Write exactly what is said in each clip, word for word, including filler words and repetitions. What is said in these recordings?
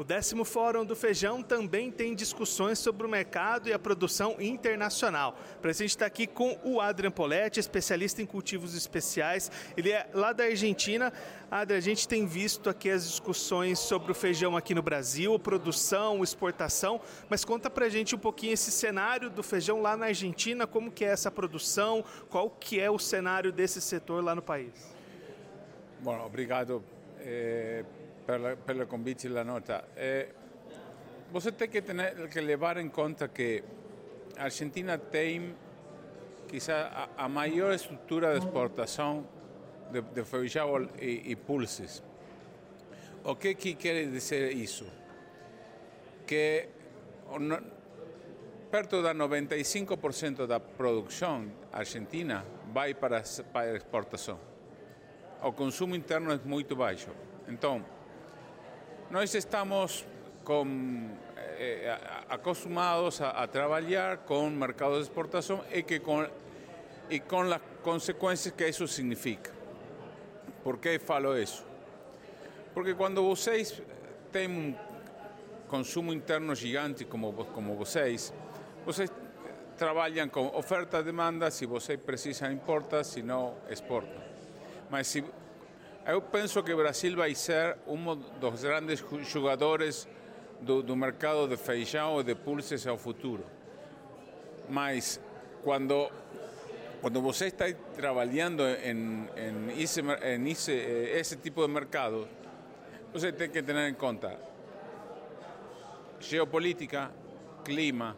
décimo Fórum do Feijão também tem discussões sobre o mercado e a produção internacional. Para isso a gente está aqui com o Adrian Poletti, especialista em cultivos especiais. Ele é lá da Argentina. Adrian, a gente tem visto aqui as discussões sobre o feijão aqui no Brasil, produção, exportação, mas conta pra gente um pouquinho esse cenário do feijão lá na Argentina, como que é essa produção, qual que é o cenário desse setor lá no país? Bom, obrigado eh, pela, pelo convite e la nota. Eh, você tem que, ter, que levar em conta que a Argentina tem, quizá, a, a maior estrutura de exportação de, de feijão e, e pulses. O que, que quer dizer isso? Que no, perto da noventa e cinco por cento da produção argentina vai para, para a exportação. O consumo interno é muito baixo. Então, nós estamos com, eh, acostumados a, a trabalhar com mercados de exportação e, que com, e com as consequências que isso significa. Por que falo isso? Porque quando vocês têm um consumo interno gigante como, como vocês, vocês trabalham com oferta e demanda, se vocês precisam importa, se não exportam. Mas se, eu penso que o Brasil vai ser um dos grandes jogadores do, do mercado de feijão e de pulses ao futuro. Mas quando, quando você está trabalhando em, em, esse, em esse, esse tipo de mercado, você tem que ter em conta geopolítica, clima,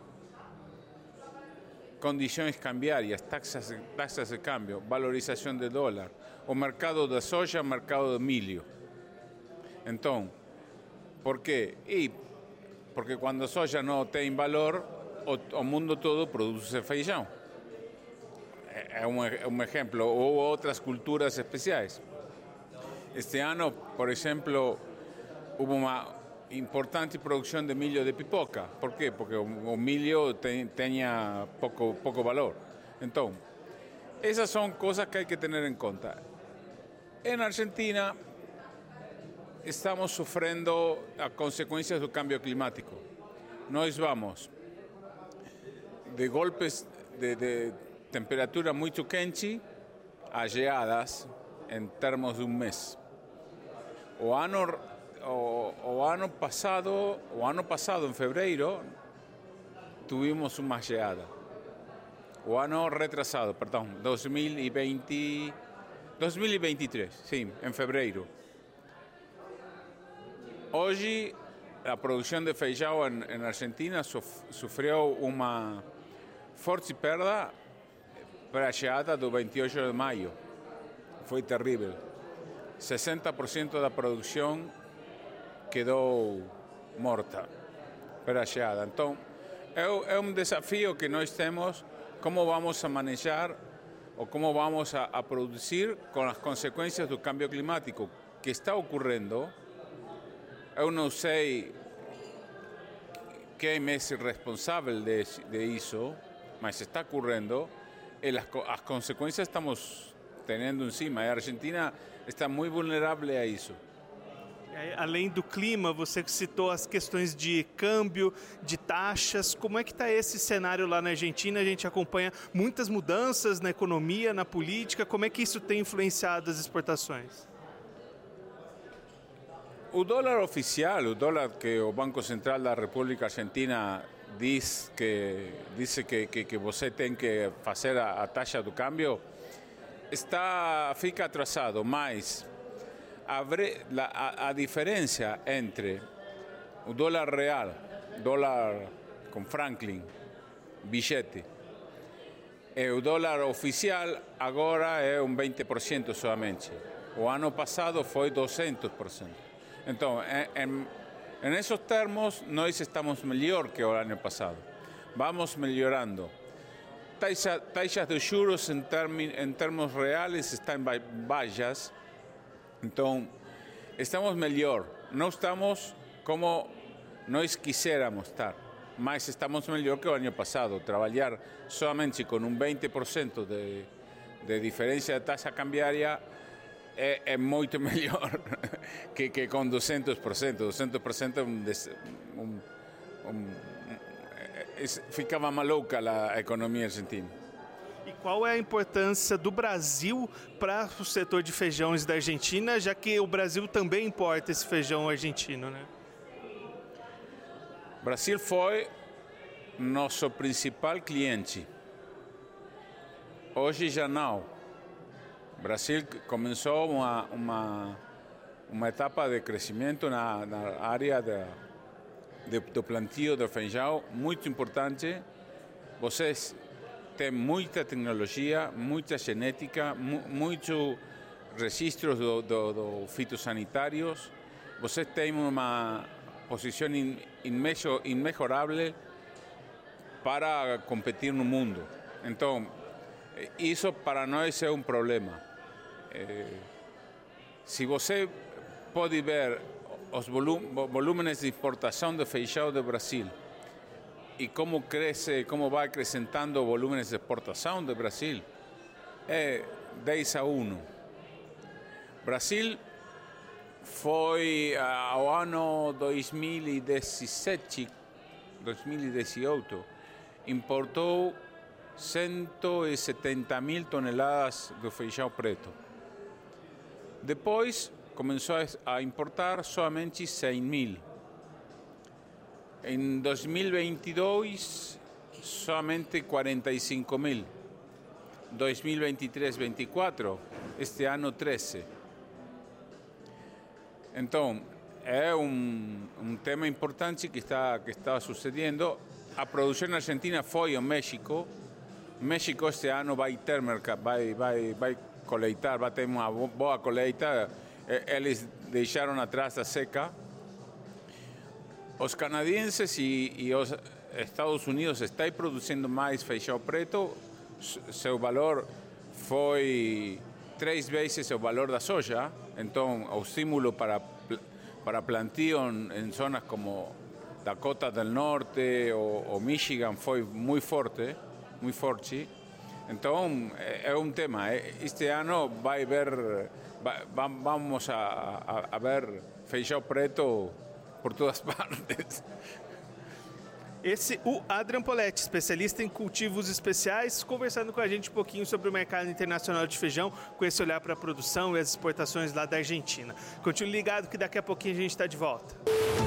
condições cambiárias, taxas, taxas de câmbio, valorização do dólar, o mercado da soja, o mercado do milho. Então, por quê? E porque quando a soja não tem valor, o, o mundo todo produz feijão. É um, é um exemplo, ou outras culturas especiais. Este ano, por exemplo, houve uma importante produção de milho de pipoca. Por quê? Porque o, o milho tem, tenha pouco, pouco valor. Então, essas são coisas que há que ter em conta. Em Argentina, estamos sofrendo as consequências do cambio climático. Nós vamos de golpes de, de temperatura muito quente a geadas em termos de um mês. O ano, o, o ano passado, o ano passado, em fevereiro, tivemos uma geada. O ano retrasado, perdão, dois mil e vinte, dois mil e vinte e três, sim, em fevereiro. Hoje, a produção de feijão em, em Argentina sof, sofreu uma forte perda para a geada do vinte e oito de maio. Foi terrível. sessenta por cento da produção quedou morta para a geada. Então, é, é um desafio que nós temos, como vamos a manejar ou como vamos a, a produzir com as consequências do cambio climático que está ocorrendo. Eu não sei quem é responsável de, de isso, mas está ocorrendo e as, as consequências estamos tendo em cima. A Argentina está muito vulnerável a isso. Além do clima, você citou as questões de câmbio, de taxas. Como é que está esse cenário lá na Argentina? A gente acompanha muitas mudanças na economia, na política. Como é que isso tem influenciado as exportações? O dólar oficial, o dólar que o Banco Central da República Argentina diz que, diz que, que, que você tem que fazer a, a taxa do câmbio, está, fica atrasado, mas a, a, a diferença entre o dólar real, dólar com Franklin, bilhete, e o dólar oficial agora é um vinte por cento somente. O ano passado foi duzentos por cento. Então, em, em esses termos, nós estamos melhor que o ano passado. Vamos melhorando. Taxa, taxas de juros em, termi, em termos reais estão baixas. Então, estamos melhor. Não estamos como nós quisiéramos estar, mas estamos melhor que o ano passado. Trabalhar somente com um vinte por cento de, de diferença de taxa cambiária é, é muito melhor que, que com duzentos por cento. duzentos por cento é um, um, um, é, ficava maluca a economia argentina. E qual é a importância do Brasil para o setor de feijões da Argentina, já que o Brasil também importa esse feijão argentino, né? O Brasil foi nosso principal cliente. Hoje já não. O Brasil começou uma, uma, uma etapa de crescimento na, na área de, de, do plantio do feijão muito importante. Vocês têm muita tecnologia, muita genética, mu, muitos registros do, do, do fitossanitários. Vocês têm uma posição in, inmejo, inmejorável para competir no mundo. Então, isso para nós é um problema. É, se você pode ver os volúmenes de exportação de feijão do Brasil e como cresce, como vai acrescentando volúmenes de exportação do Brasil, é dez a um. Brasil foi ao ano dois mil e dezessete, dois mil e dezoito, importou cento e setenta mil toneladas de feijão preto. Depois começou a importar somente cem mil. Em dois mil e vinte e dois, somente quarenta e cinco mil. dois mil e vinte e três, vinte e quatro, este ano treze. Então, é um, um tema importante que está, que está sucedendo. A produção argentina foi ao México. México este ano vai ter mercado, vai, vai, vai coleitar, vai ter uma boa colheita. Eles deixaram atrás a seca. Os canadenses e, e os Estados Unidos estão produzindo mais feijão preto. Seu valor foi três vezes o valor da soja. Então, o estímulo para, para plantio em zonas como Dakota del Norte ou, ou Michigan foi muito forte, muito forte. Então, é, é um tema. Este ano vai ver, vai, vamos a, a, a ver feijão preto por todas partes. Esse o Adrian Poletti, especialista em cultivos especiais, conversando com a gente um pouquinho sobre o mercado internacional de feijão, com esse olhar para a produção e as exportações lá da Argentina. Continue ligado que daqui a pouquinho a gente está de volta.